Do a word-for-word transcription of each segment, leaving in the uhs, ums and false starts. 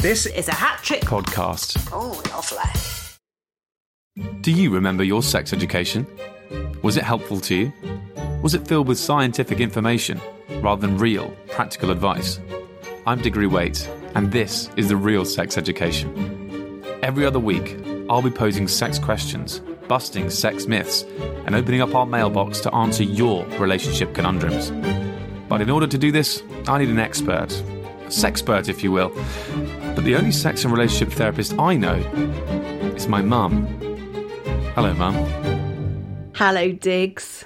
This is a hat trick podcast. Oh, lovely. Do you remember your sex education? Was it helpful to you? Was it filled with scientific information rather than real, practical advice? I'm Diggory Waite, and this is The Real Sex Education. Every other week, I'll be posing sex questions, busting sex myths, and opening up our mailbox to answer your relationship conundrums. But in order to do this, I need an expert. A sexpert, if you will. But the only sex and relationship therapist I know is my mum. Hello, Mum. Hello, Diggs.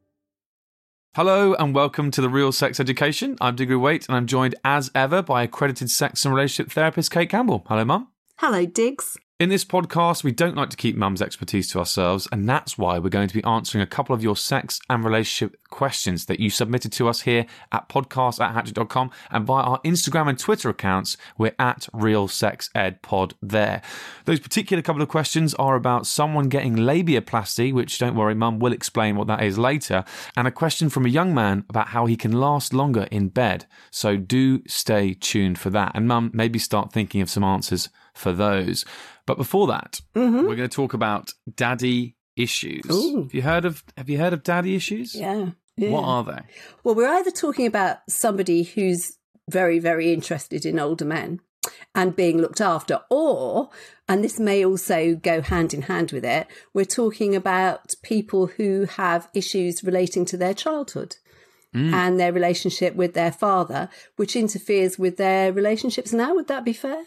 Hello and welcome to The Real Sex Education. I'm Diggory Waite and I'm joined as ever by accredited sex and relationship therapist Kate Campbell. Hello, Mum. Hello, Diggs. In this podcast, we don't like to keep Mum's expertise to ourselves, and that's why we're going to be answering a couple of your sex and relationship questions that you submitted to us here at podcast at hatchet dot com, and via our Instagram and Twitter accounts, we're at RealSexEdPod there. Those particular couple of questions are about someone getting labiaplasty, which, don't worry, Mum will explain what that is later, and a question from a young man about how he can last longer in bed. So do stay tuned for that, and Mum, maybe start thinking of some answers for those. But before that, mm-hmm. we're going to talk about daddy issues. Ooh. Have you heard of Have you heard of daddy issues? Yeah, yeah. What are they? Well, we're either talking about somebody who's very, very interested in older men and being looked after, or, and this may also go hand in hand with it, we're talking about people who have issues relating to their childhood. Mm. And their relationship with their father, which interferes with their relationships now. Would that be fair?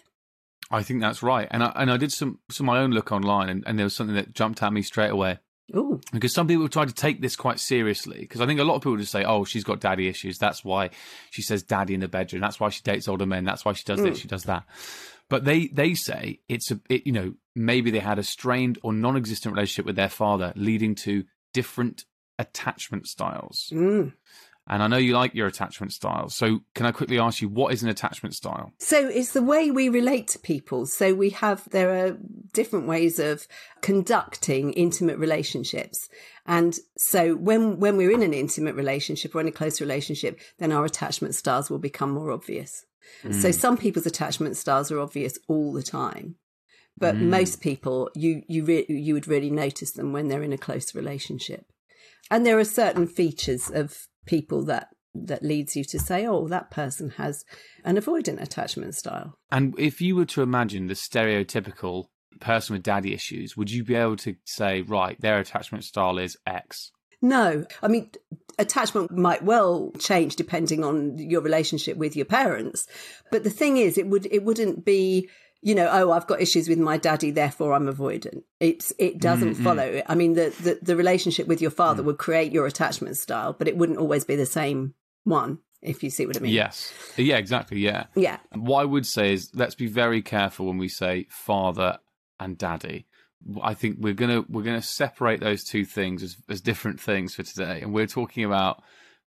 I think that's right. And I, and I did some, some of my own look online, and, and there was something that jumped at me straight away. Ooh. Because some people try to take this quite seriously. Because I think a lot of people just say, oh, she's got daddy issues. That's why she says daddy in the bedroom. That's why she dates older men. That's why she does mm. this, she does that. But they, they say it's, a it, you know, maybe they had a strained or non-existent relationship with their father, leading to different attachment styles. Mm. And I know you like your attachment styles. So can I quickly ask you, what is an attachment style? So it's the way we relate to people. So we have, there are different ways of conducting intimate relationships. And so when, when we're in an intimate relationship or in a close relationship, then our attachment styles will become more obvious. Mm. So some people's attachment styles are obvious all the time. But mm. most people, you, you, re- you would really notice them when they're in a close relationship. And there are certain features of people that that leads you to say, oh, that person has an avoidant attachment style. And if you were to imagine the stereotypical person with daddy issues, would you be able to say, right, their attachment style is X? No. I mean, attachment might well change depending on your relationship with your parents. But the thing is, it would it wouldn't be, you know, oh, I've got issues with my daddy, therefore I'm avoidant. It's, it doesn't mm-hmm. follow. I mean, the, the, the relationship with your father mm. would create your attachment style, but it wouldn't always be the same one, if you see what I mean. Yes. Yeah, exactly. Yeah. Yeah. What I would say is, let's be very careful when we say father and daddy. I think we're going to, we're going to separate those two things as, as different things for today. And we're talking about,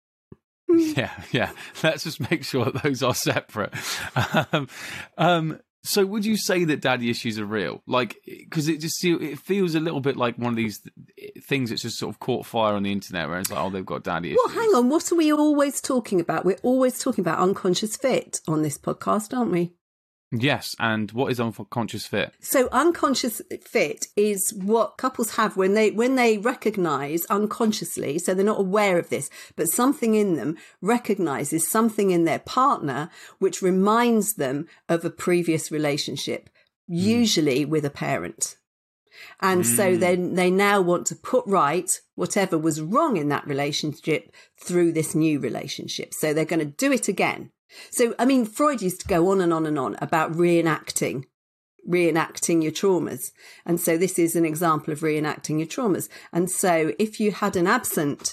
yeah, yeah. Let's just make sure that those are separate. um, um, So would you say that daddy issues are real? Like, because it just it feels a little bit like one of these things that's just sort of caught fire on the internet where it's like, oh, they've got daddy issues. Well, hang on. What are we always talking about? We're always talking about unconscious fit on this podcast, aren't we? Yes. And what is unconscious fit? So unconscious fit is what couples have when they when they recognise unconsciously, so they're not aware of this, but something in them recognises something in their partner which reminds them of a previous relationship, mm. usually with a parent. And mm. so then they now want to put right whatever was wrong in that relationship through this new relationship. So they're going to do it again. So, I mean, Freud used to go on and on and on about reenacting, reenacting your traumas. And so this is an example of reenacting your traumas. And so if you had an absent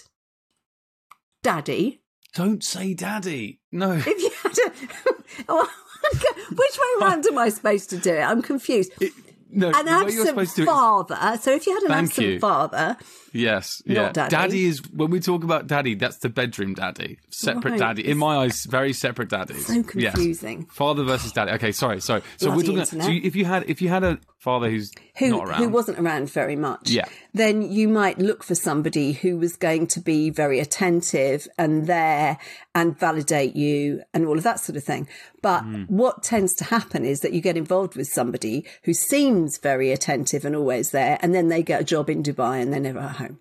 daddy... Don't say daddy. No. If you had a... oh, which way round am I supposed to do it? I'm confused. It, no, an absent father. So if you had an Thank absent you. father, Yes, Not yeah. daddy. Daddy is, when we talk about daddy, that's the bedroom daddy. Separate Right. daddy. In my eyes, very separate daddies. So confusing. Yes. Father versus daddy. Okay, sorry, sorry. So Bloody we're talking. internet. So if you had, if you had a father who's who, not around, who wasn't around very much, Yeah. then you might look for somebody who was going to be very attentive and there and validate you and all of that sort of thing. But Mm. what tends to happen is that you get involved with somebody who seems very attentive and always there, and then they get a job in Dubai and they're never at home.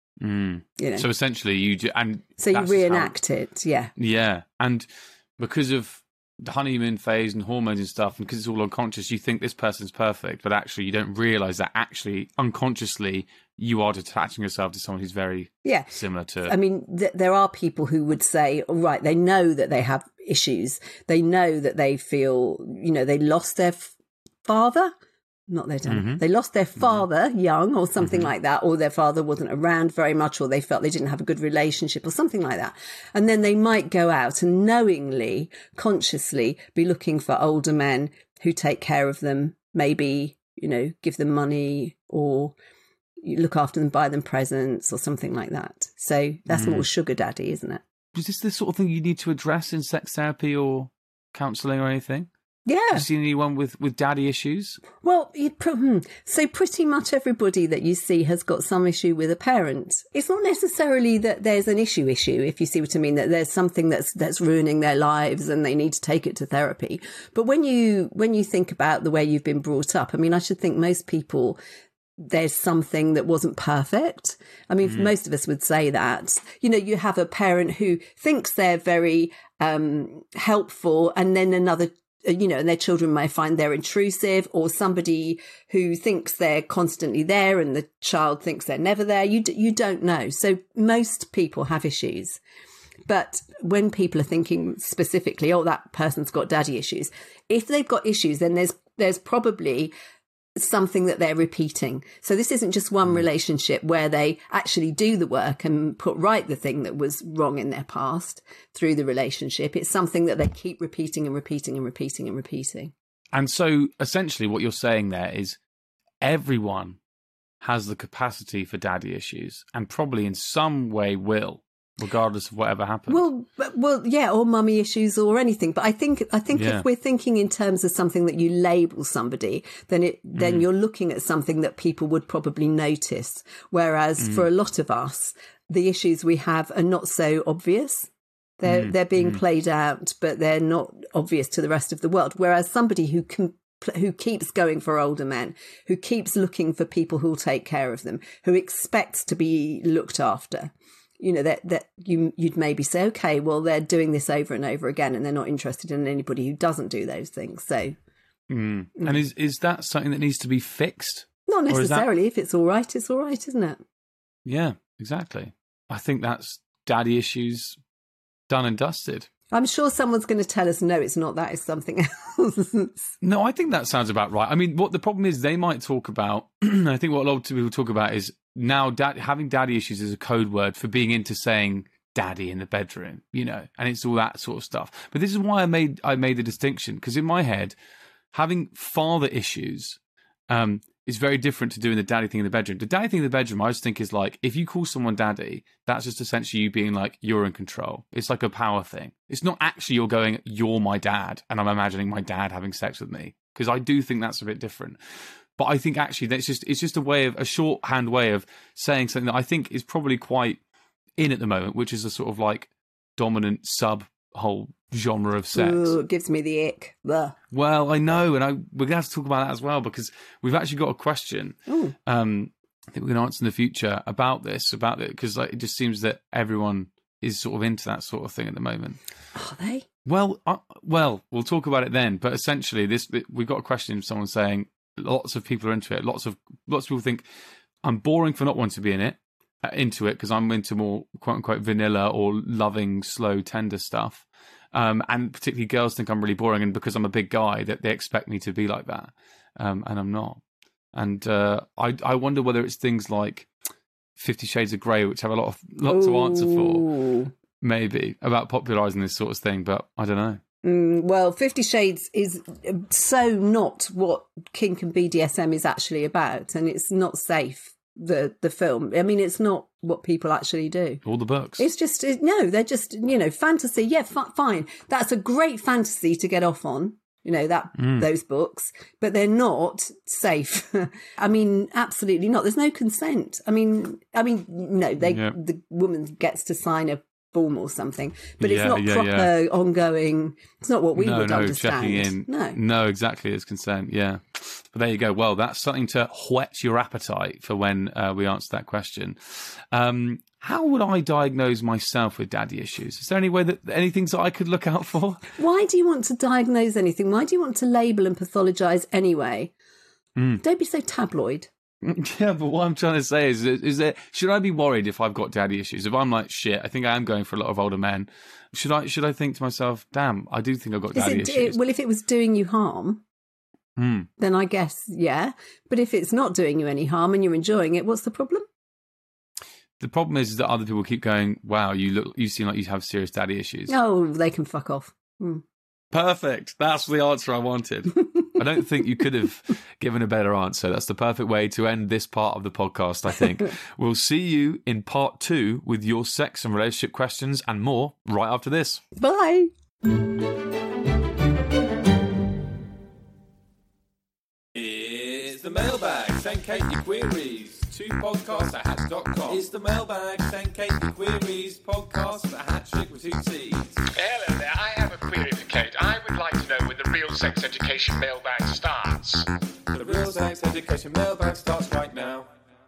Mm. You know, So essentially, you do, and so you that's just how- reenact it. Yeah. Yeah, and because of the honeymoon phase and hormones and stuff, and because it's all unconscious, you think this person's perfect, but actually you don't realise that actually unconsciously you are detaching yourself to someone who's very Yeah. similar to. I mean, th- there are people who would say, all right, they know that they have issues. They know that they feel, you know, they lost their f- father. Not their dad. Mm-hmm. They lost their father young or something Mhm. like that, or their father wasn't around very much, or they felt they didn't have a good relationship or something like that. And then they might go out and knowingly, consciously be looking for older men who take care of them, maybe, you know, give them money or you look after them, buy them presents or something like that. So that's Mm. more sugar daddy, isn't it? Is this the sort of thing you need to address in sex therapy or counselling or anything? Yeah. Have you seen anyone with, with daddy issues? Well, you, pr- hmm. so pretty much everybody that you see has got some issue with a parent. It's not necessarily that there's an issue issue, if you see what I mean, that there's something that's that's ruining their lives and they need to take it to therapy. But when you when you think about the way you've been brought up, I mean, I should think most people, there's something that wasn't perfect. I mean, Mm. most of us would say that. You know, you have a parent who thinks they're very um, helpful, and then another, you know, and their children may find they're intrusive, or somebody who thinks they're constantly there and the child thinks they're never there. You d- you don't know. So most people have issues. But when people are thinking specifically, oh, that person's got daddy issues, if they've got issues, then there's there's probably something that they're repeating. So this isn't just one relationship where they actually do the work and put right the thing that was wrong in their past through the relationship. It's something that they keep repeating and repeating and repeating and repeating. And so essentially what you're saying there is everyone has the capacity for daddy issues and probably in some way will, regardless of whatever happens. Well, but- well, yeah, or mummy issues or anything. But I think, I think Yeah. if we're thinking in terms of something that you label somebody, then it, then Mm. you're looking at something that people would probably notice. Whereas Mm. for a lot of us, the issues we have are not so obvious. They're, Mm. they're being Mm. played out, but they're not obvious to the rest of the world. Whereas somebody who can, who keeps going for older men, who keeps looking for people who'll take care of them, who expects to be looked after, you know, that that you you'd maybe say, okay, well, they're doing this over and over again, and they're not interested in anybody who doesn't do those things. So, Mm. And is is that something that needs to be fixed? not Or is that- necessarily. If it's all right, it's all right, isn't it? Yeah, exactly. I think that's daddy issues done and dusted. I'm sure someone's going to tell us, no, it's not that, it's something else. No, I think that sounds about right. I mean, what the problem is, they might talk about, I think what a lot of people talk about is now dad, having daddy issues is a code word for being into saying daddy in the bedroom, you know, and it's all that sort of stuff. But this is why I made I made the distinction, because in my head, having father issues um, is very different to doing the daddy thing in the bedroom. The daddy thing in the bedroom, I just think is like, if you call someone daddy, that's just essentially you being like, you're in control. It's like a power thing. It's not actually you're going, you're my dad, and I'm imagining my dad having sex with me, because I do think that's a bit different. But I think actually that's just, it's just a way of, a shorthand way of saying something that I think is probably quite in at the moment, which is a sort of like dominant sub whole genre of sex. Ooh, it gives me the ick. Ugh. Well, I know, and I, we're going to have to talk about that as well, because we've actually got a question Ooh. um, I think we're going to answer in the future about this, about it, because like, it just seems that everyone is sort of into that sort of thing at the moment. Are they? Well, uh, well, we'll talk about it then. But essentially, this we've got a question from someone saying lots of people are into it. Lots of lots of people think I'm boring for not wanting to be in it, uh, into it, because I'm into more quote unquote vanilla or loving, slow, tender stuff. Um, and particularly girls think I'm really boring, and because I'm a big guy, that they expect me to be like that, um, and I'm not. And uh, I I wonder whether it's things like Fifty Shades of Grey, which have a lot of lots to answer for, Ooh. maybe about popularising this sort of thing. But I don't know. Mm, well, Fifty Shades is so not what kink and B D S M is actually about, and it's not safe the the film. I mean, it's not what people actually do. All the books. It's just it, no, they're just, you know, fantasy. Yeah, f- fine. That's a great fantasy to get off on. You know, that mm. those books, but they're not safe. I mean, absolutely not. There's no consent. I mean, I mean, no, they yeah. the woman gets to sign a form or something, but yeah, it's not yeah, proper, yeah. ongoing. It's not what we no, would no, understand. Checking in. No, no, exactly. It's consent. Yeah, but there you go. Well, that's something to whet your appetite for when uh, we answer that question. Um, How would I diagnose myself with daddy issues? Is there any way that any things that I could look out for? Why do you want to diagnose anything? Why do you want to label and pathologise anyway? Mm. Don't be so tabloid. Yeah, but what I'm trying to say is, is that should I be worried if I've got daddy issues? If I'm like, shit, I think I am going for a lot of older men. Should I should I think to myself, damn, I do think I've got is daddy it, issues? It, well, if it was doing you harm, mm. then I guess, yeah. But if it's not doing you any harm and you're enjoying it, what's the problem? The problem is that other people keep going, wow, you look, you seem like you have serious daddy issues. Oh, they can fuck off. Mm. Perfect. That's the answer I wanted. I don't think you could have given a better answer. That's the perfect way to end this part of the podcast, I think. We'll see you in part two with your sex and relationship questions and more right after this. Bye. It's the mailbag. Send Kate your queries to podcast at hatch dot com. It's the mailbag. Send Kate your queries. Podcast at hattrick with two C's. Hello there. I have a query for Kate. I would like to know when the Real Sex Education mailbag starts. The Real Sex Education mailbag starts right now.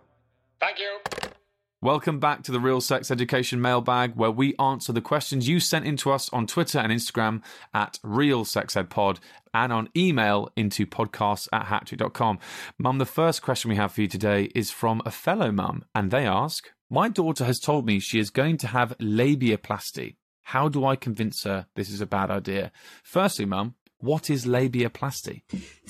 Thank you. Welcome back to the Real Sex Education mailbag, where we answer the questions you sent in to us on Twitter and Instagram at RealSexEdPod and on email into podcasts at hattrick dot com. Mum, the first question we have for you today is from a fellow mum, and they ask, my daughter has told me she is going to have labiaplasty. How do I convince her this is a bad idea? Firstly, Mum, what is labiaplasty?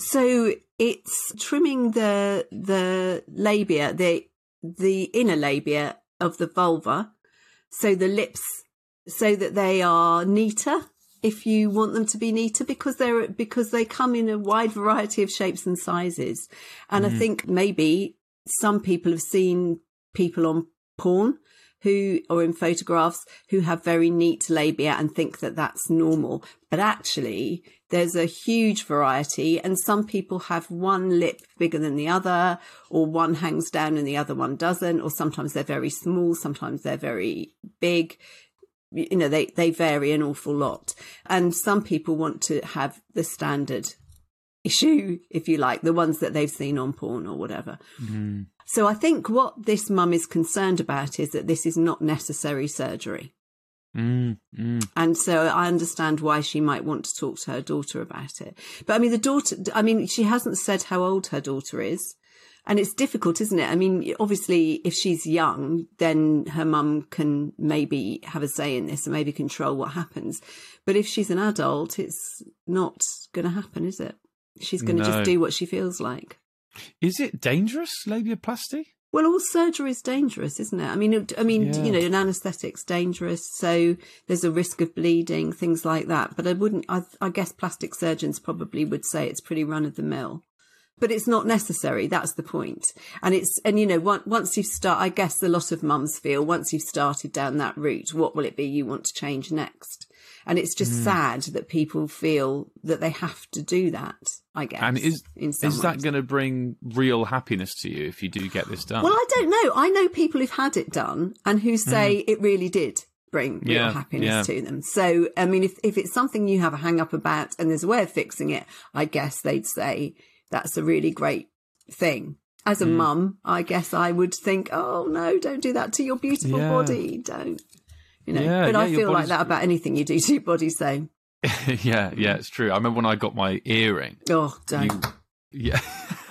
So it's trimming the the labia, the the inner labia of the vulva, so the lips, so that they are neater, if you want them to be neater, because they're because they come in a wide variety of shapes and sizes. And mm. I think maybe some people have seen people on porn who or in photographs who have very neat labia and think that that's normal. But actually, there's a huge variety, and some people have one lip bigger than the other, or one hangs down and the other one doesn't, or sometimes they're very small, sometimes they're very big. You know, they, they vary an awful lot. And some people want to have the standard issue, if you like, the ones that they've seen on porn or whatever. Mm-hmm. So I think what this mum is concerned about is that this is not necessary surgery. Mm, mm. And so I understand why she might want to talk to her daughter about it. But I mean, the daughter, I mean, she hasn't said how old her daughter is. And it's difficult, isn't it? I mean, obviously, if she's young, then her mum can maybe have a say in this and maybe control what happens. But if she's an adult, it's not going to happen, is it? She's going to No. just do what she feels like. Is it dangerous, labiaplasty? Well, all surgery is dangerous, isn't it? I mean, I mean, Yeah. you know, an anaesthetic's dangerous, so there's a risk of bleeding, things like that. But I wouldn't, I, I guess plastic surgeons probably would say it's pretty run of the mill. But it's not necessary. That's the point. And it's, and you know, once, once you start, I guess a lot of mums feel once you've started down that route, what will it be you want to change next? And it's just mm. sad that people feel that they have to do that, I guess. And is in some is that ways. going to bring real happiness to you if you do get this done? Well, I don't know. I know people who've had it done and who say mm. it really did bring real Yeah, happiness yeah. to them. So, I mean, if, if it's something you have a hang up about and there's a way of fixing it, I guess they'd say that's a really great thing. As a mm. mum, I guess I would think, oh, no, don't do that to your beautiful Yeah. body. Don't. You know, Yeah, but yeah, I your feel like body's- that about anything you do to your body. So, yeah, yeah, it's true. I remember when I got my earring. oh, don't You- yeah.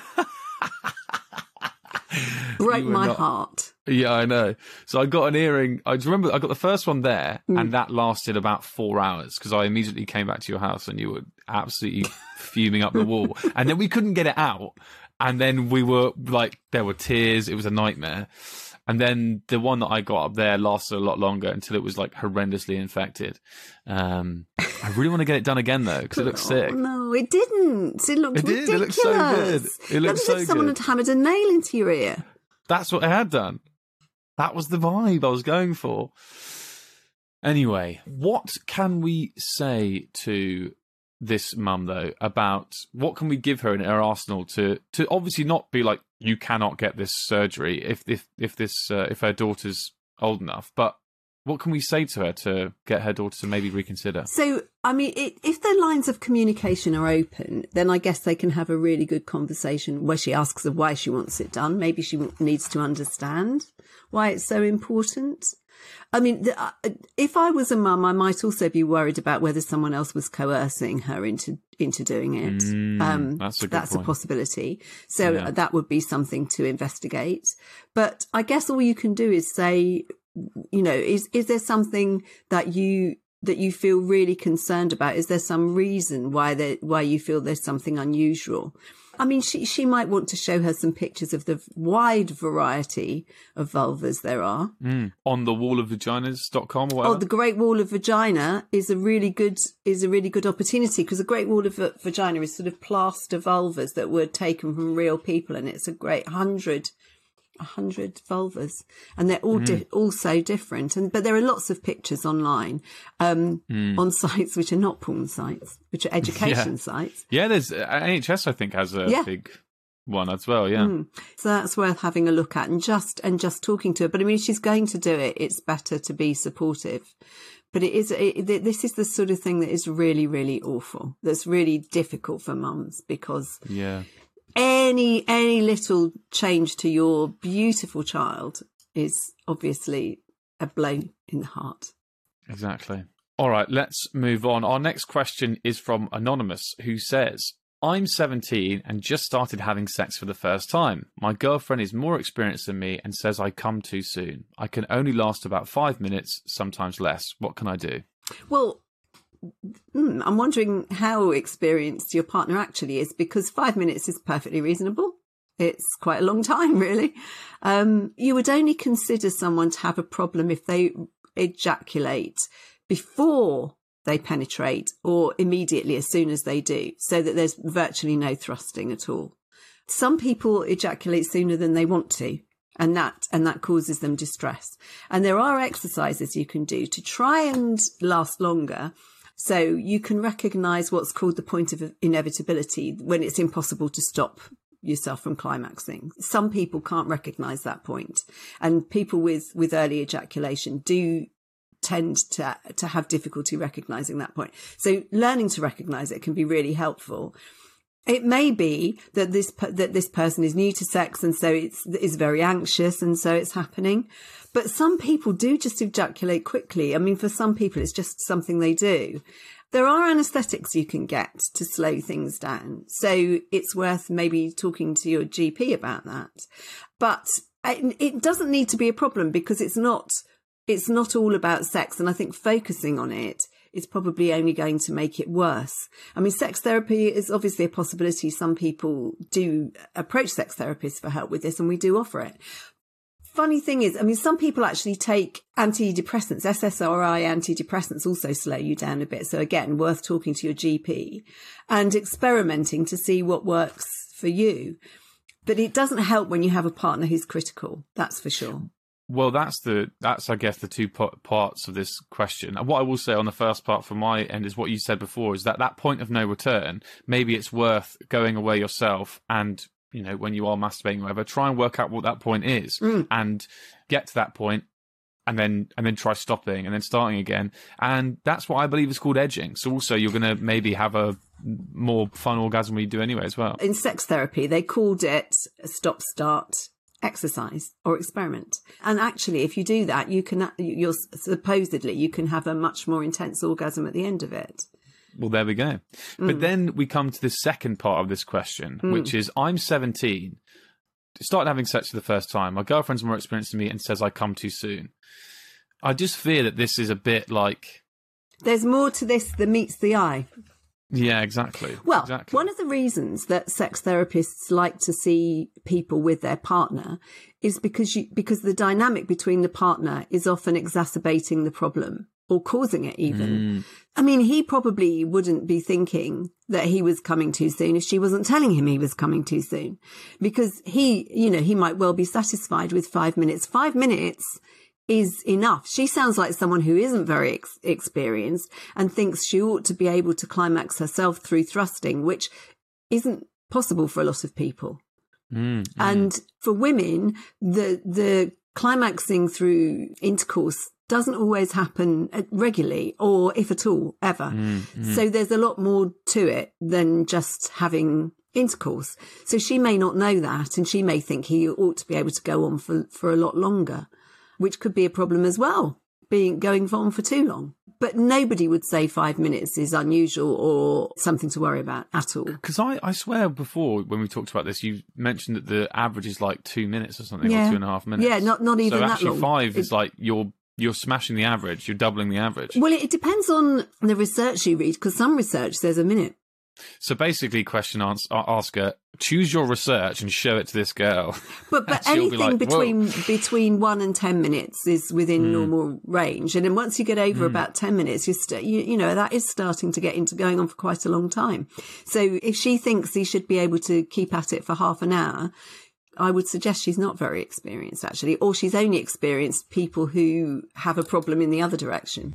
break you were my not- heart. Yeah, I know. So I got an earring. I just remember I got the first one there, Mm. and that lasted about four hours because I immediately came back to your house and you were absolutely fuming up the wall. And then we couldn't get it out. And then we were like, there were tears. It was a nightmare. And then the one that I got up there lasted a lot longer until it was like horrendously infected. Um, I really want to get it done again though because it looks sick. Oh, no, it didn't. It looked It did. ridiculous. It looked so good. It looked looked as so if someone good. had hammered a nail into your ear. That's what it had done. That was the vibe I was going for. Anyway, what can we say to this mum, though, about what can we give her in her arsenal to to obviously not be like, you cannot get this surgery if if if this uh, if her daughter's old enough, but what can we say to her to get her daughter to maybe reconsider? So, I mean, it, if the lines of communication are open, then I guess they can have a really good conversation where she asks her why she wants it done. Maybe she needs to understand why it's so important. I mean, the, uh, if I was a mum, I might also be worried about whether someone else was coercing her into into doing it. Mm, um, that's a good that's point. a possibility. So Yeah. that would be something to investigate. But I guess all you can do is say, you know, is is there something that you that you feel really concerned about? Is there some reason why there why you feel there's something unusual? I mean, she she might want to show her some pictures of the wide variety of vulvas there are. Mm. On the wall of vaginas dot com or whatever? Oh, the Great Wall of Vagina is a really good is a really good opportunity, because the Great Wall of Va- Vagina is sort of plaster vulvas that were taken from real people, and it's a great hundred. A hundred vulvas, and they're all di- all so different. And but there are lots of pictures online um, Mm. on sites which are not porn sites, which are education Yeah. sites. Yeah, there's uh, N H S, I think, has a Yeah. big one as well. Yeah, Mm. So that's worth having a look at, and just and just talking to her. But I mean, if she's going to do it, it's better to be supportive. But it is it, this is the sort of thing that is really, really awful. That's really difficult for mums, because yeah. any any little change to your beautiful child is obviously a blow in the heart. Exactly. All right, let's move on. Our next question is from Anonymous, who says, I'm seventeen and just started having sex for the first time. My girlfriend is more experienced than me and says I come too soon. I can only last about five minutes, sometimes less. What can I do? Well, mm, I'm wondering how experienced your partner actually is, because five minutes is perfectly reasonable. It's quite a long time, really. Um, you would only consider someone to have a problem if they ejaculate before they penetrate or immediately as soon as they do, so that there's virtually no thrusting at all. Some people ejaculate sooner than they want to, and that and that causes them distress. And there are exercises you can do to try and last longer. So you can recognise what's called the point of inevitability, when it's impossible to stop yourself from climaxing. Some people can't recognise that point, and people with, with early ejaculation do tend to to have difficulty recognising that point. So learning to recognise it can be really helpful. It may be that this that this person is new to sex, and so it's is very anxious, and so it's happening. But some people do just ejaculate quickly. I mean, for some people, it's just something they do. There are anaesthetics you can get to slow things down, so it's worth maybe talking to your G P about that. But it doesn't need to be a problem, because it's not it's not all about sex, and I think focusing on it is probably only going to make it worse. I mean, sex therapy is obviously a possibility. Some people do approach sex therapists for help with this, and we do offer it. Funny thing is, I mean, some people actually take antidepressants. S S R I antidepressants also slow you down a bit. So again, worth talking to your G P and experimenting to see what works for you. But it doesn't help when you have a partner who's critical, that's for sure. Well, that's the that's I guess the two p- parts of this question. And what I will say on the first part from my end is what you said before, is that that point of no return, maybe it's worth going away yourself and, you know, when you are masturbating or whatever, try and work out what that point is Mm. and get to that point and then and then try stopping and then starting again. And that's what I believe is called edging. So also you're going to maybe have a more fun orgasm than you do anyway as well. In sex therapy, they called it a stop-start exercise or experiment. And actually, if you do that, you can, you're supposedly, you can have a much more intense orgasm at the end of it. Well, there we go. Mm. But then we come to the second part of this question, mm. which is, I'm seventeen, started having sex for the first time. My girlfriend's more experienced than me and says I come too soon. I just fear that this is a bit like... There's more to this than meets the eye. Yeah, exactly. Well, exactly. One of the reasons that sex therapists like to see people with their partner is because you, because the dynamic between the partner is often exacerbating the problem. or causing it even. Mm. I mean, he probably wouldn't be thinking that he was coming too soon if she wasn't telling him he was coming too soon, because he, you know, he might well be satisfied with five minutes. Five minutes is enough. She sounds like someone who isn't very ex- experienced and thinks she ought to be able to climax herself through thrusting, which isn't possible for a lot of people. Mm, mm. And for women, the the climaxing through intercourse doesn't always happen regularly, or if at all, ever. Mm, mm. So there's a lot more to it than just having intercourse. So she may not know that, and she may think he ought to be able to go on for, for a lot longer, which could be a problem as well, being going on for too long. But nobody would say five minutes is unusual or something to worry about at all. Because I, I swear before, when we talked about this, you mentioned that the average is like two minutes or something, Yeah. or two and a half minutes. Yeah, not not even so that actually long. five is It- like you're you're smashing the average, you're doubling the average. Well, it depends on the research you read, because some research says a minute. So basically, question ans- asker, choose your research and show it to this girl. But but And she'll be anything like, between between one and ten minutes is within Mm. normal range, and then once you get over Mm. about ten minutes, you, st- you you know that is starting to get into going on for quite a long time. So if she thinks he should be able to keep at it for half an hour, I would suggest she's not very experienced actually, or she's only experienced people who have a problem in the other direction.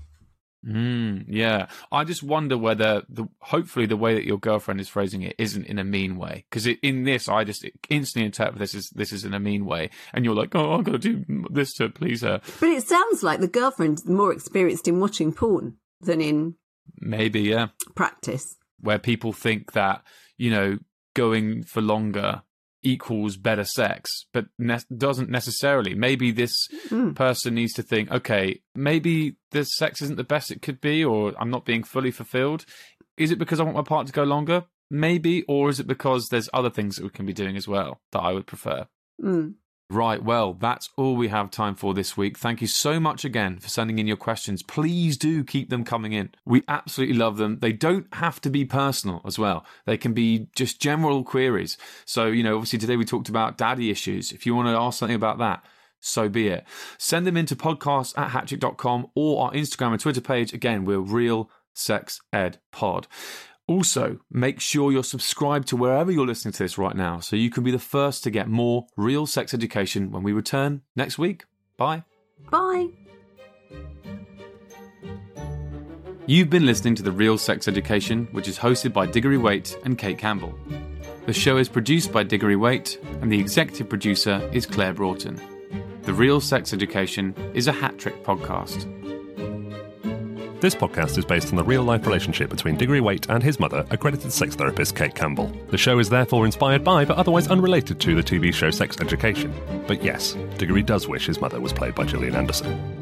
Mm, yeah, I just wonder whether the hopefully the way that your girlfriend is phrasing it isn't in a mean way, because in this I just instantly interpret this as this is in a mean way, and you're like, oh, I've got to do this to please her. But it sounds like the girlfriend's more experienced in watching porn than in Maybe, yeah, practice. where people think that, you know, going for longer equals better sex, but ne- doesn't necessarily. Maybe this Mm. person needs to think, okay, maybe this sex isn't the best it could be, or I'm not being fully fulfilled. Is it because I want my partner to go longer? Maybe. Or is it because there's other things that we can be doing as well that I would prefer? Mm. Right, well, that's all we have time for this week. Thank you so much again for sending in your questions. Please do keep them coming in. We absolutely love them. They don't have to be personal as well. They can be just general queries. So, you know, obviously today we talked about daddy issues. If you want to ask something about that, so be it. Send them into podcast at hatchet dot com or our Instagram and Twitter page. Again, we're Real Sex Ed Pod. Also, make sure you're subscribed to wherever you're listening to this right now so you can be the first to get more real sex education when we return next week. Bye. Bye. You've been listening to The Real Sex Education, which is hosted by Diggory Waite and Kate Campbell. The show is produced by Diggory Waite, and the executive producer is Claire Broughton. The Real Sex Education is a Hat Trick podcast. This podcast is based on the real-life relationship between Diggory Waite and his mother, accredited sex therapist Kate Campbell. The show is therefore inspired by, but otherwise unrelated to, the T V show Sex Education. But yes, Diggory does wish his mother was played by Gillian Anderson.